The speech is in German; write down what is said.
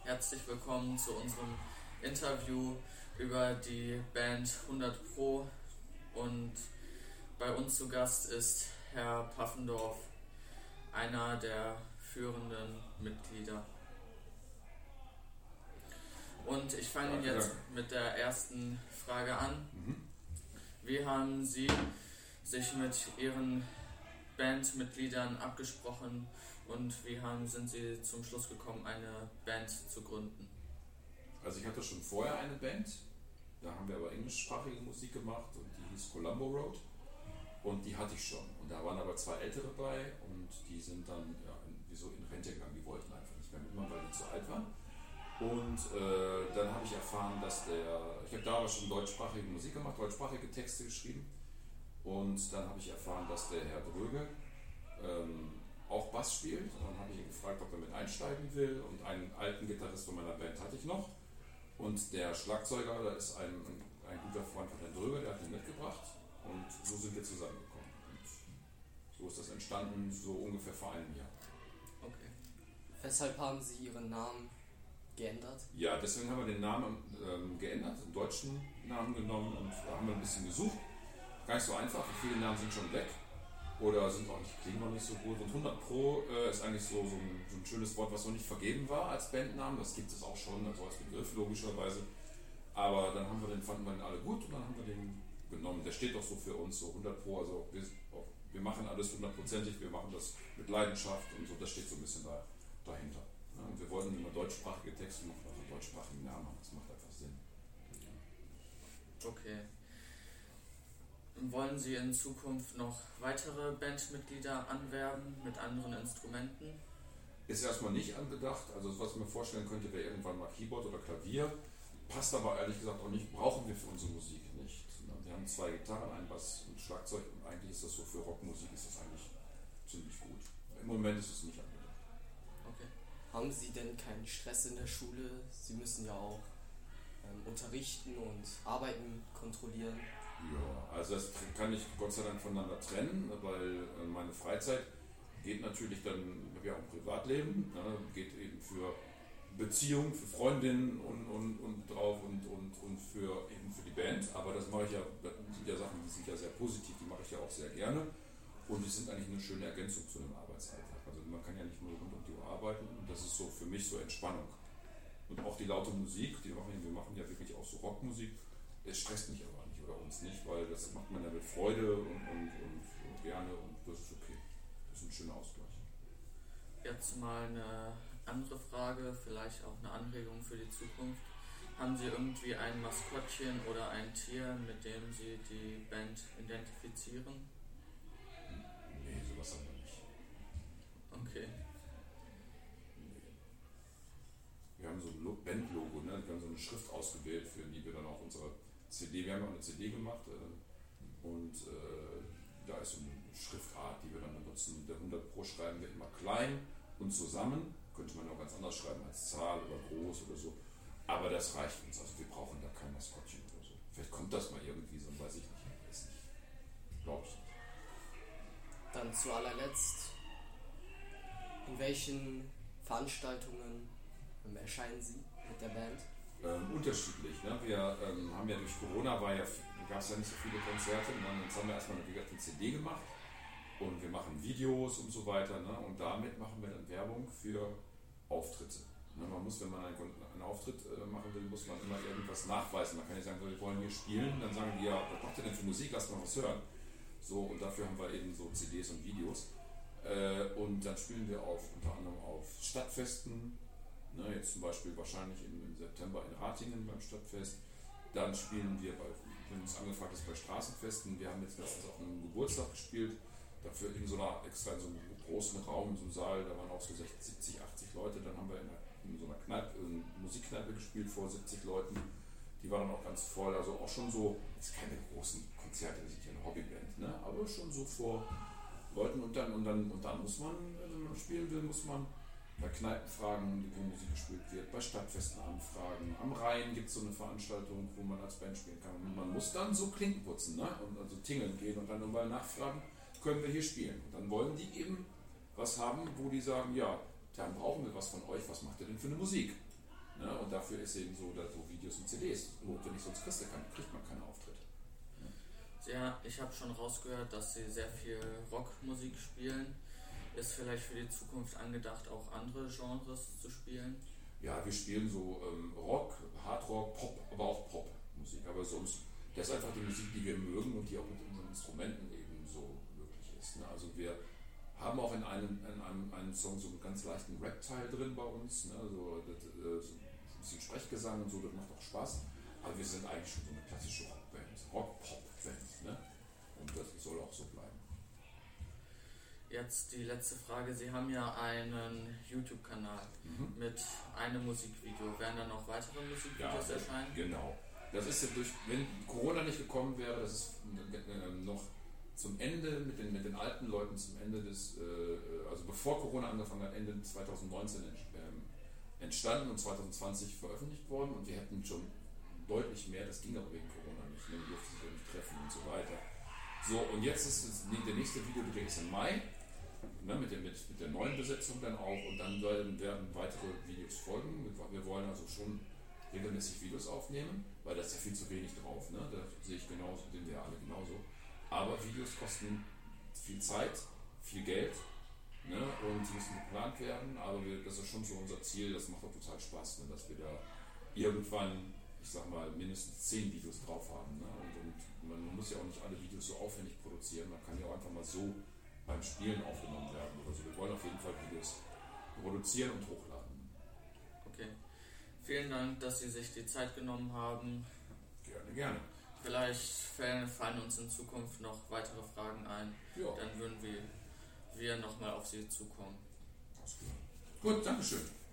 herzlich willkommen zu unserem Interview über die Band 100 Pro. Und bei uns zu Gast ist Herr Paffendorf, einer der führenden Mitglieder. Und ich fange jetzt mit der ersten Frage an. Wie haben Sie sich mit Ihren Bandmitgliedern abgesprochen und sind Sie zum Schluss gekommen, eine Band zu gründen? Also ich hatte schon vorher eine Band, da haben wir aber englischsprachige Musik gemacht und die hieß Colombo Road und die hatte ich schon. Und da waren aber 2 Ältere bei und die sind dann in Rente gegangen, die wollten einfach nicht mehr mitmachen, weil die zu alt waren. Und dann habe ich erfahren, ich habe da aber schon deutschsprachige Musik gemacht, deutschsprachige Texte geschrieben. Und dann habe ich erfahren, dass der Herr Dröge auch Bass spielt. Und dann habe ich ihn gefragt, ob er mit einsteigen will. Und einen alten Gitarrist von meiner Band hatte ich noch. Und der Schlagzeuger, da ist ein guter Freund von Herrn Dröge, der hat ihn mitgebracht. Und so sind wir zusammengekommen. Und so ist das entstanden, so ungefähr vor einem Jahr. Okay. Weshalb haben Sie Ihren Namen geändert? Ja, deswegen haben wir den Namen geändert, einen deutschen Namen genommen und da haben wir ein bisschen gesucht. Gar nicht so einfach, viele Namen sind schon weg oder klingen noch nicht so gut. Und 100 Pro ist eigentlich so ein schönes Wort, was noch nicht vergeben war als Bandnamen. Das gibt es auch schon also als Begriff logischerweise. Aber dann fanden wir den alle gut und dann haben wir den genommen. Der steht doch so für uns, so 100 Pro. Also wir machen alles 100%ig, wir machen das mit Leidenschaft und so. Das steht so ein bisschen dahinter. Ja, und wir wollten immer deutschsprachige Texte machen, also deutschsprachigen Namen haben. Das macht einfach Sinn. Okay. Wollen Sie in Zukunft noch weitere Bandmitglieder anwerben mit anderen Instrumenten? Ist erstmal nicht angedacht. Also was ich mir vorstellen könnte, wäre irgendwann mal Keyboard oder Klavier. Passt aber ehrlich gesagt auch nicht, brauchen wir für unsere Musik nicht. Wir haben 2 Gitarren, einen Bass und Schlagzeug und eigentlich ist das so für Rockmusik ist das eigentlich ziemlich gut. Im Moment ist es nicht angedacht. Okay. Haben Sie denn keinen Stress in der Schule? Sie müssen ja auch unterrichten und Arbeiten kontrollieren. Ja, also das kann ich Gott sei Dank voneinander trennen, weil meine Freizeit geht natürlich dann, ich habe ja auch ein Privatleben, geht eben für Beziehung, für Freundinnen und drauf und für die Band, aber das mache ich ja, das sind ja Sachen, die sind ja sehr positiv, die mache ich ja auch sehr gerne und die sind eigentlich eine schöne Ergänzung zu einem Arbeitsalltag. Also man kann ja nicht nur rund um die Uhr arbeiten und das ist so für mich so Entspannung. Und auch die laute Musik, wir machen ja wirklich auch so Rockmusik, es stresst mich aber nicht oder uns nicht, weil das macht man ja mit Freude und gerne und das ist okay. Das ist ein schöner Ausgleich. Jetzt mal eine andere Frage, vielleicht auch eine Anregung für die Zukunft. Haben Sie irgendwie ein Maskottchen oder ein Tier, mit dem Sie die Band identifizieren? Nee, sowas haben wir nicht. Okay. Wir haben so ein Bandlogo, wir haben so eine Schrift ausgewählt, für die wir dann auch unsere CD, wir haben ja auch eine CD gemacht und da ist so eine Schriftart, die wir dann benutzen. Der 100 Pro schreiben wir immer klein und zusammen, könnte man auch ganz anders schreiben als Zahl oder groß oder so, aber das reicht uns, also wir brauchen da kein Maskottchen oder so. Vielleicht kommt das mal irgendwie so, weiß ich nicht, glaube ich nicht. Dann zu allerletzt, in welchen Veranstaltungen erscheinen Sie mit der Band? Unterschiedlich. Ne? Wir haben ja durch Corona gab es ja nicht so viele Konzerte und dann haben wir erstmal eine CD gemacht und wir machen Videos und so weiter. Ne? Und damit machen wir dann Werbung für Auftritte. Ne? Man muss, wenn man einen Auftritt machen will, muss man immer irgendwas nachweisen. Man kann nicht sagen, wir wollen hier spielen, dann sagen die ja, was macht ihr denn für Musik, lasst mal was hören. So, und dafür haben wir eben so CDs und Videos. Und dann spielen wir unter anderem auf Stadtfesten. Jetzt zum Beispiel wahrscheinlich im September in Ratingen beim Stadtfest. Dann spielen wir, wenn uns angefragt ist, bei Straßenfesten. Wir haben jetzt letztens auf einem Geburtstag gespielt. Dafür in so einem großen Raum, in so einem Saal, da waren auch so 70, 80 Leute. Dann haben wir in so einer Musikkneipe gespielt vor 70 Leuten. Die waren dann auch ganz voll. Also auch schon so, jetzt keine großen Konzerte, wir sind ja eine Hobbyband, ne? Aber schon so vor Leuten. Und dann muss man, wenn man spielen will, muss man bei Kneipen fragen, wo Musik gespielt wird, bei Stadtfesten anfragen. Am Rhein gibt es so eine Veranstaltung, wo man als Band spielen kann. Und man muss dann so Klinken putzen, ne? Und also tingeln gehen und dann nochmal nachfragen, können wir hier spielen. Und dann wollen die eben was haben, wo die sagen, ja, dann brauchen wir was von euch, was macht ihr denn für eine Musik? Ne? Und dafür ist eben so, dass so Videos und CDs notwendig, sonst kriegt man keine Auftritte. Ja, ich habe schon rausgehört, dass Sie sehr viel Rockmusik spielen. Ist vielleicht für die Zukunft angedacht, auch andere Genres zu spielen? Ja, wir spielen so Rock, Hardrock, Pop, aber auch Popmusik. Aber sonst, das ist einfach die Musik, die wir mögen und die auch mit unseren Instrumenten eben so möglich ist. Ne? Also wir haben auch in einem Song so einen ganz leichten Rap-Teil drin bei uns. Ne? So ein bisschen Sprechgesang und so, das macht auch Spaß. Aber wir sind eigentlich schon so eine klassische Rockband, Rock-Pop-Band. Ne? Und das soll auch so bleiben. Jetzt die letzte Frage. Sie haben ja einen YouTube-Kanal mit einem Musikvideo. Werden da noch weitere Musikvideos erscheinen? Genau. Das ist ja wenn Corona nicht gekommen wäre, das ist noch zum Ende mit den alten Leuten, zum Ende also bevor Corona angefangen hat, Ende 2019 entstanden und 2020 veröffentlicht worden und wir hätten schon deutlich mehr, das ging aber wegen Corona nicht, wir durften sich ja nicht treffen und so weiter. So, und jetzt ist der nächste Videodreh ist im Mai, ne, mit der neuen Besetzung dann auch und dann werden weitere Videos folgen. Wir wollen also schon regelmäßig Videos aufnehmen, weil da ist ja viel zu wenig drauf, ne? Da sehe ich genauso, sehen wir alle genauso. Aber Videos kosten viel Zeit, viel Geld, ne? Und sie müssen geplant werden, aber das ist schon so unser Ziel, das macht auch total Spaß, ne? Dass wir da irgendwann, ich sag mal, mindestens 10 Videos drauf haben. Ne? Und man muss ja auch nicht alle Videos so aufwendig produzieren, man kann ja auch einfach mal so beim Spielen aufgenommen werden oder so. Wir wollen auf jeden Fall Videos produzieren und hochladen. Okay. Vielen Dank, dass Sie sich die Zeit genommen haben. Gerne, gerne. Vielleicht fallen uns in Zukunft noch weitere Fragen ein. Ja. Dann würden wir nochmal auf Sie zukommen. Alles klar. Gut, Dankeschön.